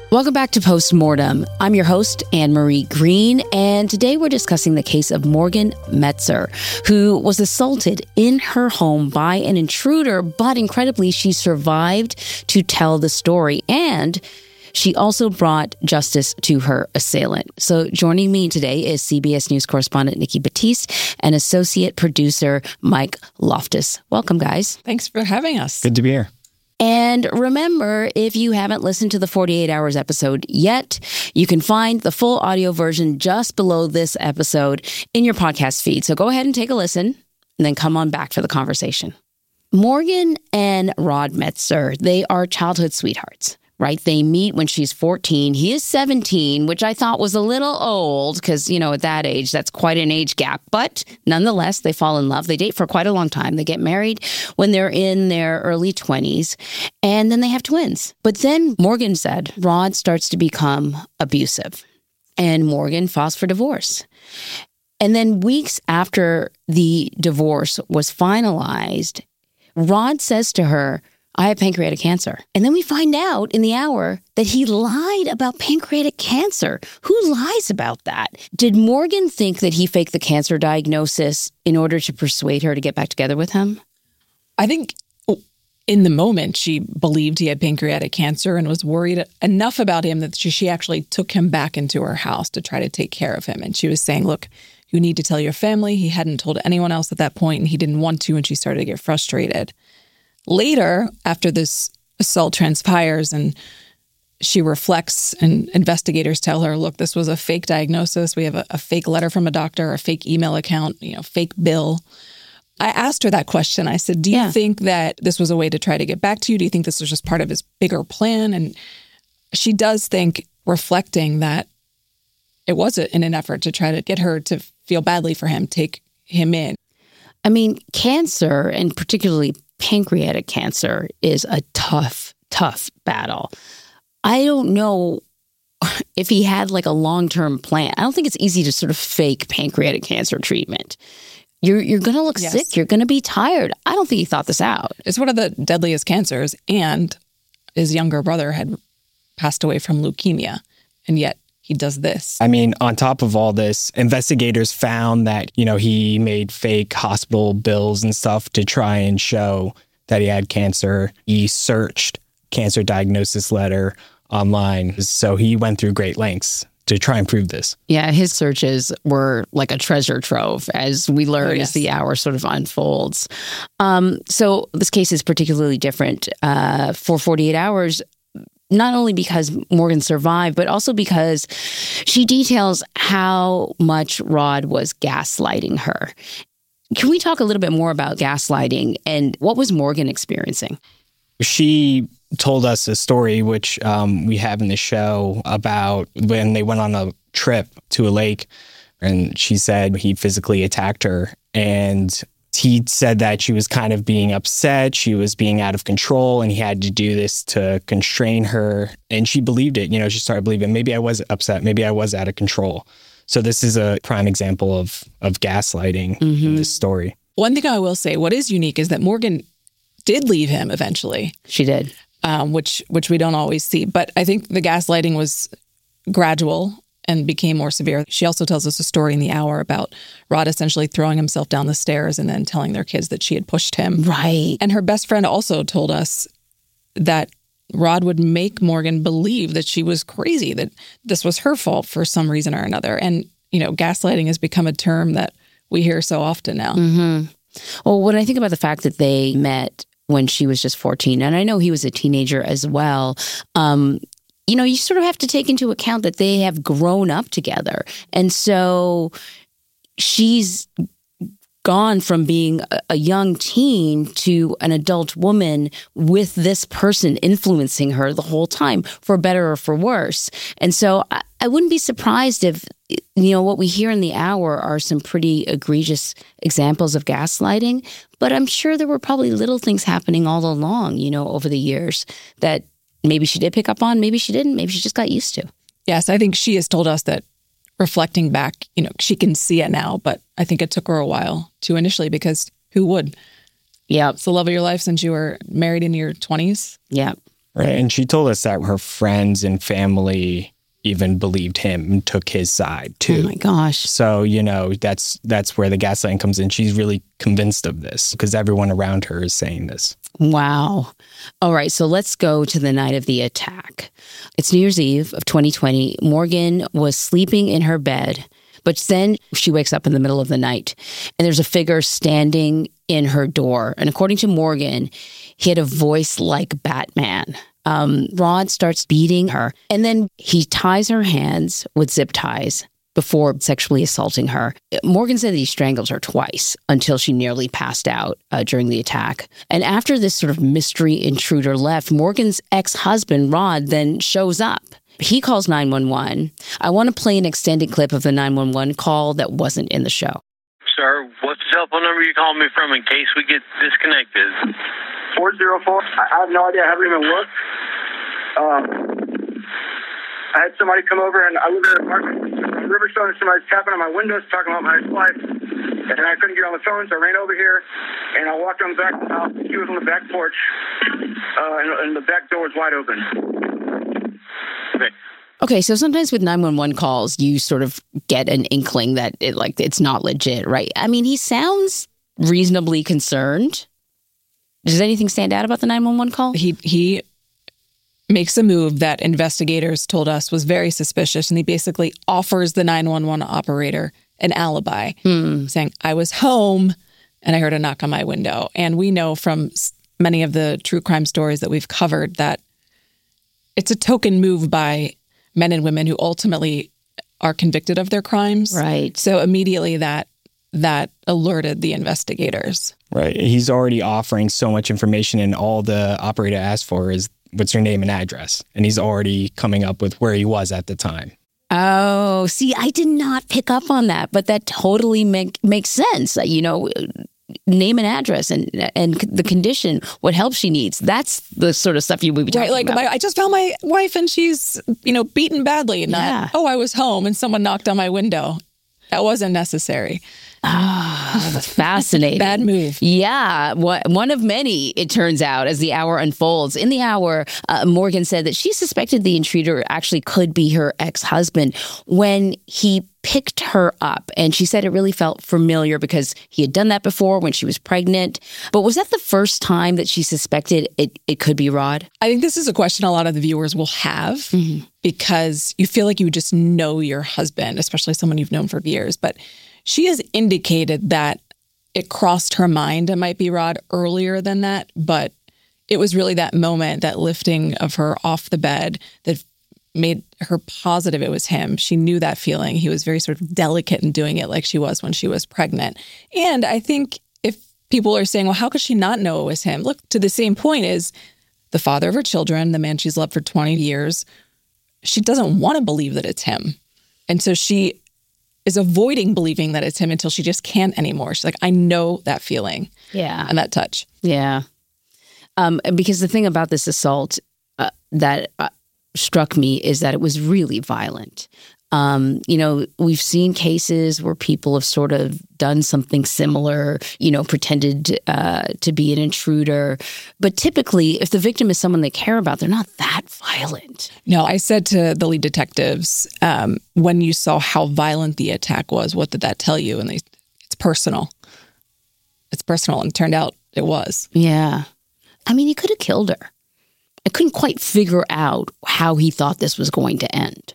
Welcome back to Postmortem. I'm your host, Anne-Marie Green, and today we're discussing the case of Morgan Metzer, who was assaulted in her home by an intruder, but incredibly, she survived to tell the story, and she also brought justice to her assailant. So joining me today is CBS News correspondent Nikki Batiste and associate producer Mike Loftus. Welcome, guys. Thanks for having us. Good to be here. And remember, if you haven't listened to the 48 Hours episode yet, you can find the full audio version just below this episode in your podcast feed. So go ahead and take a listen and then come on back for the conversation. Morgan and Rod Metzer, they are childhood sweethearts, right? They meet when she's 14. He is 17, which I thought was a little old because, at that age, that's quite an age gap. But nonetheless, they fall in love. They date for quite a long time. They get married when they're in their early 20s, and then they have twins. But then Morgan said Rod starts to become abusive, and Morgan files for divorce. And then weeks after the divorce was finalized, Rod says to her, I have pancreatic cancer. And then we find out in the hour that he lied about pancreatic cancer. Who lies about that? Did Morgan think that he faked the cancer diagnosis in order to persuade her to get back together with him? I think in the moment, she believed he had pancreatic cancer and was worried enough about him that she actually took him back into her house to try to take care of him. And she was saying, look, you need to tell your family. He hadn't told anyone else at that point, and he didn't want to, and she started to get frustrated. Later, after this assault transpires and she reflects and investigators tell her, look, this was a fake diagnosis. We have a fake letter from a doctor, a fake email account, fake bill. I asked her that question. I said, do you think that this was a way to try to get back to you? Do you think this was just part of his bigger plan? And she does think, reflecting, that it was in an effort to try to get her to feel badly for him, take him in. I mean, cancer, and particularly pancreatic cancer, is a tough battle. I don't know if he had like a long-term plan. I don't think it's easy to sort of fake pancreatic cancer treatment. You're going to look sick. You're going to be tired. I don't think he thought this out. It's one of the deadliest cancers, and his younger brother had passed away from leukemia, and yet he does this. I mean, on top of all this, investigators found that, he made fake hospital bills and stuff to try and show that he had cancer. He searched cancer diagnosis letter online. So he went through great lengths to try and prove this. Yeah, his searches were like a treasure trove, as we learn as the hour sort of unfolds. So this case is particularly different for 48 Hours. Not only because Morgan survived, but also because she details how much Rod was gaslighting her. Can we talk a little bit more about gaslighting and what was Morgan experiencing? She told us a story, which we have in the show, about when they went on a trip to a lake, and she said he physically attacked her, and he said that she was kind of being upset, she was being out of control, and he had to do this to constrain her. And she believed it. She started believing, maybe I was upset, maybe I was out of control. So this is a prime example of gaslighting in this story. One thing I will say, what is unique is that Morgan did leave him eventually. She did. Which we don't always see. But I think the gaslighting was gradual and became more severe. She also tells us a story in the hour about Rod essentially throwing himself down the stairs and then telling their kids that she had pushed him. Right. And her best friend also told us that Rod would make Morgan believe that she was crazy, that this was her fault for some reason or another. And, gaslighting has become a term that we hear so often now. Mm-hmm. Well, when I think about the fact that they met when she was just 14, and I know he was a teenager as well, you sort of have to take into account that they have grown up together. And so she's gone from being a young teen to an adult woman with this person influencing her the whole time, for better or for worse. And so I wouldn't be surprised if, what we hear in the hour are some pretty egregious examples of gaslighting. But I'm sure there were probably little things happening all along, over the years that maybe she did pick up on, maybe she didn't, maybe she just got used to. Yes, I think she has told us that, reflecting back, she can see it now, but I think it took her a while to initially, because who would? Yeah. It's the love of your life since you were married in your 20s. Yeah. Right. And she told us that her friends and family even believed him and took his side too. Oh my gosh. So, that's where the gaslighting comes in. She's really convinced of this because everyone around her is saying this. Wow. All right. So let's go to the night of the attack. It's New Year's Eve of 2020. Morgan was sleeping in her bed, but then she wakes up in the middle of the night and there's a figure standing in her door. And according to Morgan, he had a voice like Batman. Rod starts beating her, and then he ties her hands with zip ties before sexually assaulting her. Morgan said that he strangled her twice until she nearly passed out during the attack. And after this sort of mystery intruder left, Morgan's ex-husband, Rod, then shows up. He calls 911. I want to play an extended clip of the 911 call that wasn't in the show. Sir, what's the cell phone number you calling me from in case we get disconnected? 404. I have no idea. I haven't even looked. I had somebody come over, and I live in an apartment in Riverstone, and somebody's tapping on my windows talking about my ex-wife, and I couldn't get on the phone, so I ran over here, and I walked on the back of the house. She was on the back porch, and the back door was wide open. Okay. Okay, so sometimes with 911 calls, you sort of get an inkling that it's not legit, right? I mean, he sounds reasonably concerned. Does anything stand out about the 911 call? He makes a move that investigators told us was very suspicious, and he basically offers the 911 operator an alibi, saying, I was home and I heard a knock on my window. And we know from many of the true crime stories that we've covered that it's a token move by men and women who ultimately are convicted of their crimes. Right. So immediately that alerted the investigators. Right. He's already offering so much information, and all the operator asked for is what's your name and address. And he's already coming up with where he was at the time. Oh, see, I did not pick up on that, but that totally makes sense. Name and address and the condition, what help she needs. That's the sort of stuff you would be talking about. I just found my wife and she's, beaten badly. Not, I was home and someone knocked on my window. That wasn't necessary. That's fascinating. Bad move. Yeah. One of many, it turns out, as the hour unfolds. In the hour, Morgan said that she suspected the intruder actually could be her ex-husband when he picked her up. And she said it really felt familiar because he had done that before when she was pregnant. But was that the first time that she suspected it could be Rod? I think this is a question a lot of the viewers will have because you feel like you just know your husband, especially someone you've known for years. But she has indicated that it crossed her mind it might be Rod earlier than that, but it was really that moment, that lifting of her off the bed that made her positive it was him. She knew that feeling. He was very sort of delicate in doing it like she was when she was pregnant. And I think if people are saying, well, how could she not know it was him? Look, to the same point is the father of her children, the man she's loved for 20 years, she doesn't want to believe that it's him. And so she is avoiding believing that it's him until she just can't anymore. She's like, I know that feeling. Yeah. And that touch. Yeah. Because the thing about this assault that struck me is that it was really violent. We've seen cases where people have sort of done something similar, pretended to be an intruder. But typically, if the victim is someone they care about, they're not that violent. No, I said to the lead detectives, when you saw how violent the attack was, what did that tell you? And it's personal. It's personal. And it turned out it was. Yeah. I mean, he could have killed her. I couldn't quite figure out how he thought this was going to end.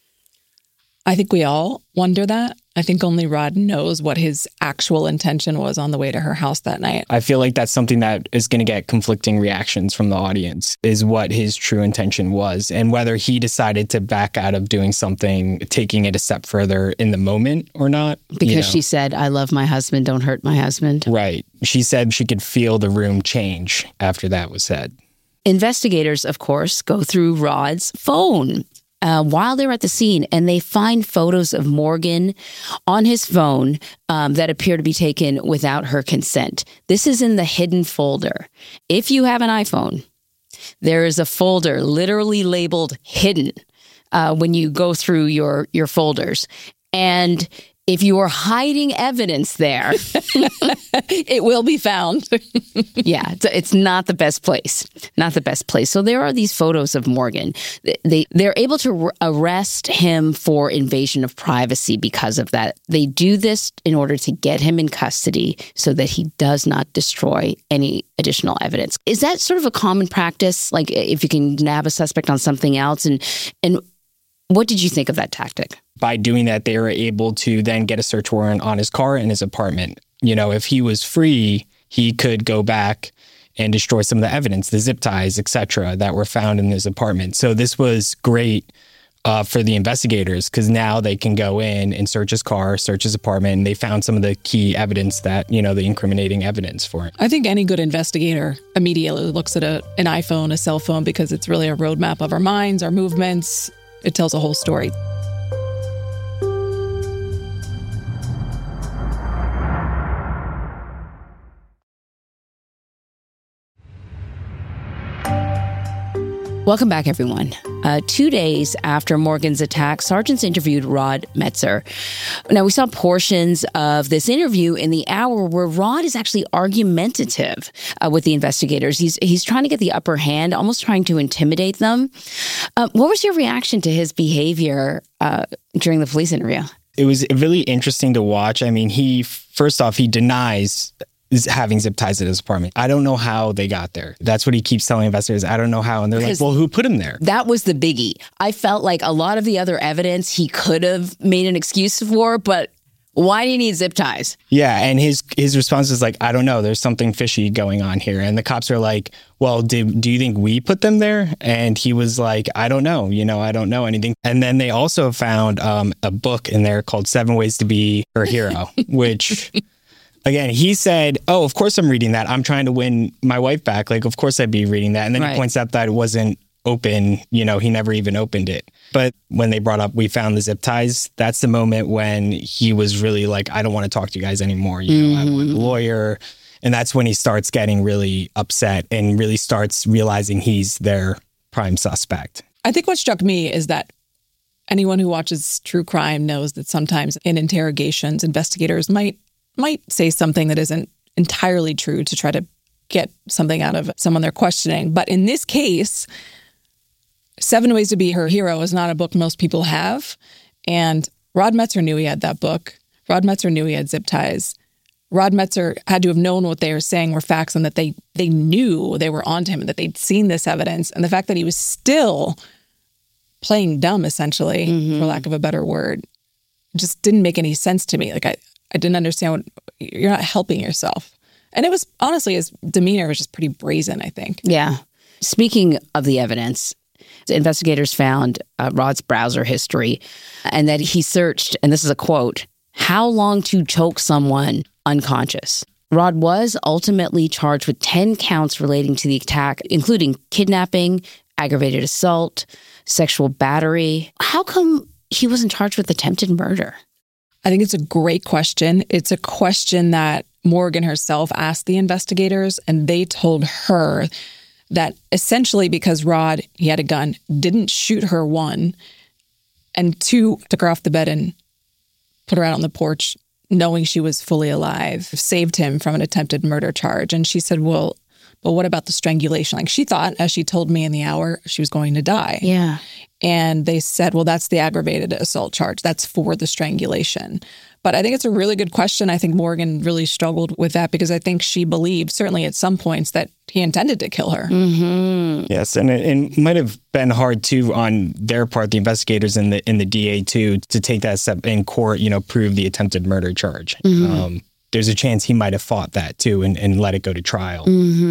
I think we all wonder that. I think only Rod knows what his actual intention was on the way to her house that night. I feel like that's something that is going to get conflicting reactions from the audience, is what his true intention was and whether he decided to back out of doing something, taking it a step further in the moment or not. Because she said, I love my husband, don't hurt my husband. Right. She said she could feel the room change after that was said. Investigators, of course, go through Rod's phone while they're at the scene, and they find photos of Morgan on his phone that appear to be taken without her consent. This is in the hidden folder. If you have an iPhone, there is a folder literally labeled hidden when you go through your folders. And if you are hiding evidence there, it will be found. yeah, it's not the best place. Not the best place. So there are these photos of Morgan. They're able to arrest him for invasion of privacy because of that. They do this in order to get him in custody so that he does not destroy any additional evidence. Is that sort of a common practice? Like if you can nab a suspect on something else? And what did you think of that tactic? By doing that, they were able to then get a search warrant on his car and his apartment. You know, if he was free, he could go back and destroy some of the evidence, the zip ties, et cetera, that were found in his apartment. So this was great for the investigators because now they can go in and search his car, search his apartment, and they found some of the key evidence that, you know, the incriminating evidence for it. I think any good investigator immediately looks at an iPhone, a cell phone, because it's really a roadmap of our minds, our movements. It tells a whole story. Welcome back, everyone. 2 days after Morgan's attack, sergeants interviewed Rod Metzer. Now, we saw portions of this interview in the hour where Rod is actually argumentative with the investigators. He's trying to get the upper hand, almost trying to intimidate them. What was your reaction to his behavior during the police interview? It was really interesting to watch. I mean, first off, he denies having zip ties at his apartment. I don't know how they got there. That's what he keeps telling investigators. I don't know how. And they're like, well, who put him there? That was the biggie. I felt like a lot of the other evidence he could have made an excuse for, but why do you need zip ties? Yeah. And his response was like, I don't know. There's something fishy going on here. And the cops are like, well, do you think we put them there? And he was like, I don't know. You know, I don't know anything. And then they also found a book in there called 7 Ways to Be Her Hero, which... Again, he said, oh, of course I'm reading that. I'm trying to win my wife back. Like, of course I'd be reading that. And then he points out that it wasn't open. You know, he never even opened it. But when they brought up, we found the zip ties, that's the moment when he was really like, I don't want to talk to you guys anymore. You know, I'm a lawyer. And that's when he starts getting really upset and really starts realizing he's their prime suspect. I think what struck me is that anyone who watches true crime knows that sometimes in interrogations, investigators might say something that isn't entirely true to try to get something out of someone they're questioning. But in this case, 7 Ways to Be Her Hero is not a book most people have. And Rod Metzer knew he had that book. Rod Metzer knew he had zip ties. Rod Metzer had to have known what they were saying were facts and that they knew they were onto him and that they'd seen this evidence. And the fact that he was still playing dumb, essentially, for lack of a better word, just didn't make any sense to me. Like, I didn't understand you're not helping yourself. And it was, honestly, his demeanor was just pretty brazen, I think. Yeah. Speaking of the evidence, the investigators found Rod's browser history and that he searched, and this is a quote, how long to choke someone unconscious. Rod was ultimately charged with 10 counts relating to the attack, including kidnapping, aggravated assault, sexual battery. How come he wasn't charged with attempted murder? I think it's a great question. It's a question that Morgan herself asked the investigators, and they told her that essentially because Rod, he had a gun, didn't shoot her, 1, and 2, took her off the bed and put her out on the porch knowing she was fully alive, saved him from an attempted murder charge. And she said, well, but what about the strangulation? Like, she thought, as she told me in the hour, she was going to die. Yeah. And they said, well, that's the aggravated assault charge. That's for the strangulation. But I think it's a really good question. I think Morgan really struggled with that because I think she believed, certainly at some points, that he intended to kill her. Yes, and it might have been hard, too, on their part, the investigators and the DA, too, to take that step in court, you know, prove the attempted murder charge. There's a chance he might have fought that, too, and let it go to trial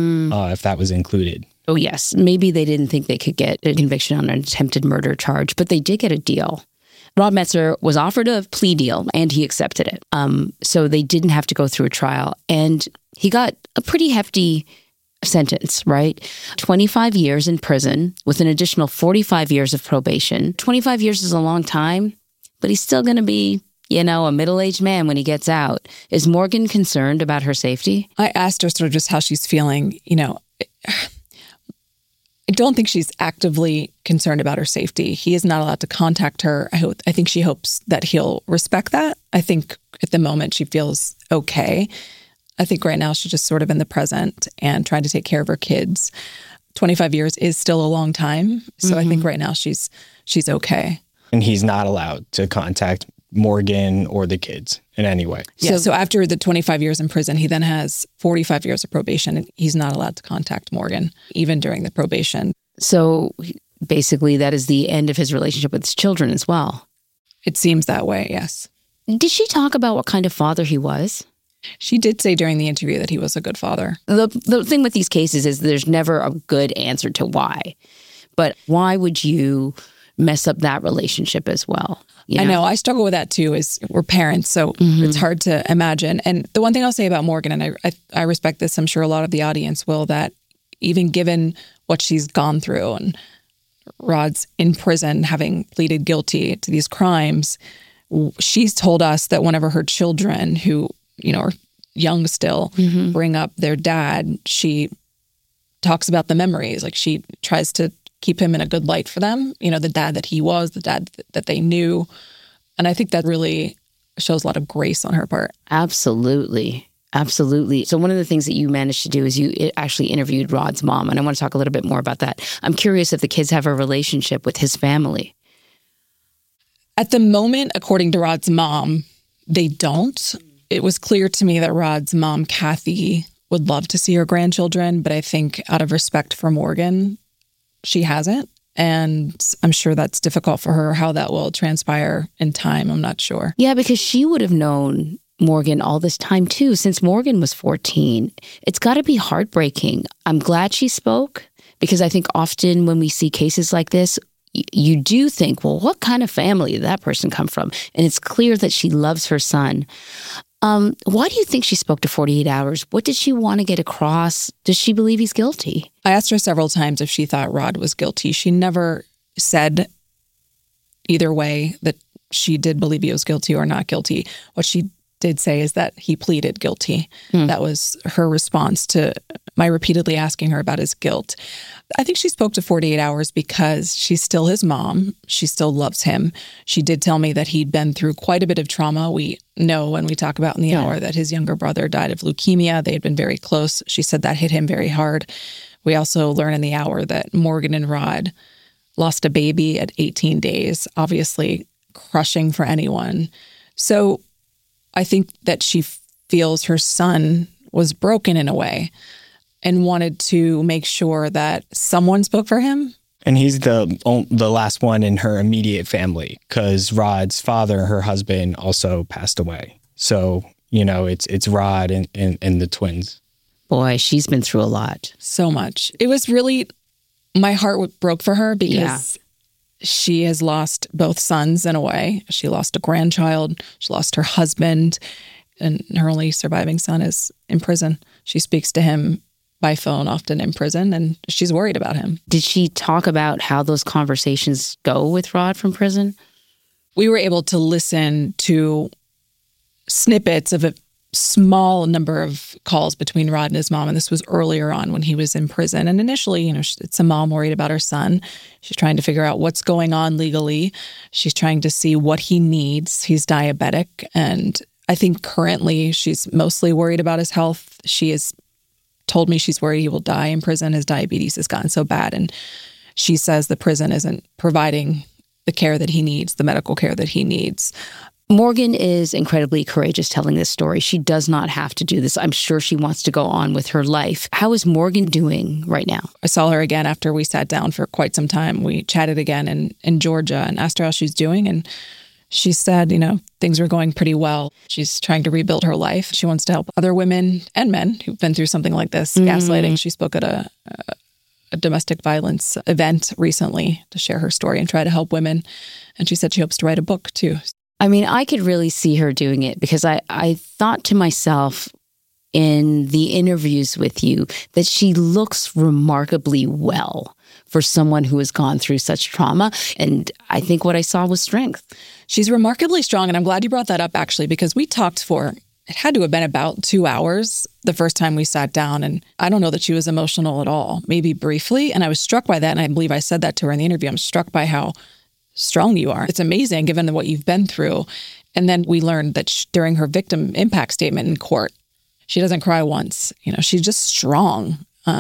if that was included. Oh, yes. Maybe they didn't think they could get a conviction on an attempted murder charge, but they did get a deal. Rod Metzer was offered a plea deal, and he accepted it. So they didn't have to go through a trial. And he got a pretty hefty sentence, right? 25 years in prison with an additional 45 years of probation. 25 years is a long time, but he's still going to be, you know, a middle-aged man when he gets out. Is Morgan concerned about her safety? I asked her sort of just how she's feeling. You know, I don't think she's actively concerned about her safety. He is not allowed to contact her. I think she hopes that he'll respect that. I think at the moment she feels okay. I think right now she's just sort of in the present and trying to take care of her kids. 25 years is still a long time. So I think right now she's okay. And he's not allowed to contact Morgan or the kids in any way. Yeah. So after the 25 years in prison, he then has 45 years of probation, and he's not allowed to contact Morgan, even during the probation. So basically, that is the end of his relationship with his children as well. It seems that way, yes. Did she talk about what kind of father he was? She did say during the interview that he was a good father. The thing with these cases is there's never a good answer to why. But why would you mess up that relationship as well? You know? I know. I struggle with that too, we're parents, so it's hard to imagine. And the one thing I'll say about Morgan, and I respect this, I'm sure a lot of the audience will, that even given what she's gone through, and Rod's in prison having pleaded guilty to these crimes, she's told us that whenever her children, who, are young still, bring up their dad, she talks about the memories. Like, she tries to keep him in a good light for them, the dad that he was, the dad that they knew. And I think that really shows a lot of grace on her part. Absolutely. Absolutely. So one of the things that you managed to do is you actually interviewed Rod's mom, and I want to talk a little bit more about that. I'm curious if the kids have a relationship with his family. At the moment, according to Rod's mom, they don't. It was clear to me that Rod's mom, Kathy, would love to see her grandchildren, but I think out of respect for Morgan, she hasn't. And I'm sure that's difficult for her. How that will transpire in time, I'm not sure. Yeah, because she would have known Morgan all this time too, since Morgan was 14. It's got to be heartbreaking. I'm glad she spoke, because I think often when we see cases like this, you do think, well, what kind of family did that person come from? And it's clear that she loves her son. Why do you think she spoke to 48 Hours? What did she want to get across? Does she believe he's guilty? I asked her several times if she thought Rod was guilty. She never said either way that she did believe he was guilty or not guilty. What she did say is that he pleaded guilty. That was her response to my repeatedly asking her about his guilt. I think she spoke to 48 Hours because she's still his mom. She still loves him. She did tell me that he'd been through quite a bit of trauma. We know when we talk about in the hour that his younger brother died of leukemia. They had been very close. She said that hit him very hard. We also learn in the hour that Morgan and Rod lost a baby at 18 days, obviously crushing for anyone. So I think that she feels her son was broken in a way and wanted to make sure that someone spoke for him. And he's the last one in her immediate family, because Rod's father, her husband, also passed away. So, it's Rod and the twins. Boy, she's been through a lot. So much. It was really, my heart broke for her because she has lost both sons in a way. She lost a grandchild. She lost her husband. And her only surviving son is in prison. She speaks to him by phone often in prison, and she's worried about him. Did she talk about how those conversations go with Rod from prison? We were able to listen to snippets of a small number of calls between Rod and his mom, and this was earlier on when he was in prison. And initially, it's a mom worried about her son. She's trying to figure out what's going on legally. She's trying to see what he needs. He's diabetic, and I think currently she's mostly worried about his health. She has told me she's worried he will die in prison. His diabetes has gotten so bad, and she says the prison isn't providing the care that he needs, the medical care that he needs. Morgan is incredibly courageous telling this story. She does not have to do this. I'm sure she wants to go on with her life. How is Morgan doing right now? I saw her again after we sat down for quite some time. We chatted again in Georgia and asked her how she's doing. And she said, things are going pretty well. She's trying to rebuild her life. She wants to help other women and men who've been through something like this, gaslighting. She spoke at a domestic violence event recently to share her story and try to help women. And she said she hopes to write a book too. I mean, I could really see her doing it, because I thought to myself in the interviews with you that she looks remarkably well for someone who has gone through such trauma. And I think what I saw was strength. She's remarkably strong. And I'm glad you brought that up, actually, because we talked for it had to have been about 2 hours the first time we sat down. And I don't know that she was emotional at all, maybe briefly. And I was struck by that. And I believe I said that to her in the interview. I'm struck by how strong you are. It's amazing given what you've been through. And then we learned that during her victim impact statement in court, she doesn't cry once. She's just strong.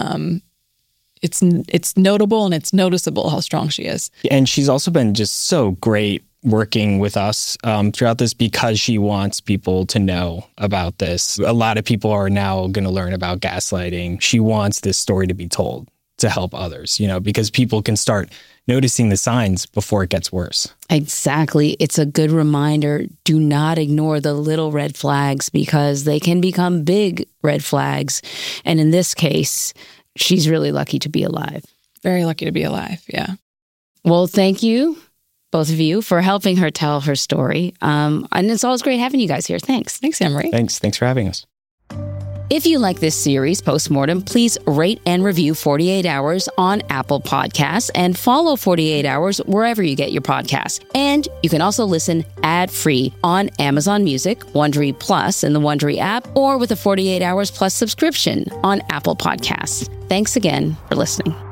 It's notable and it's noticeable how strong she is. And she's also been just so great working with us throughout this because she wants people to know about this. A lot of people are now going to learn about gaslighting. She wants this story to be told to help others, because people can start noticing the signs before it gets worse. Exactly. It's a good reminder. Do not ignore the little red flags because they can become big red flags. And in this case, she's really lucky to be alive. Very lucky to be alive. Yeah. Well, thank you, both of you, for helping her tell her story. And it's always great having you guys here. Thanks. Thanks, Anne-Marie. Thanks for having us. If you like this series, Postmortem, please rate and review 48 Hours on Apple Podcasts and follow 48 Hours wherever you get your podcasts. And you can also listen ad-free on Amazon Music, Wondery Plus in the Wondery app, or with a 48 Hours Plus subscription on Apple Podcasts. Thanks again for listening.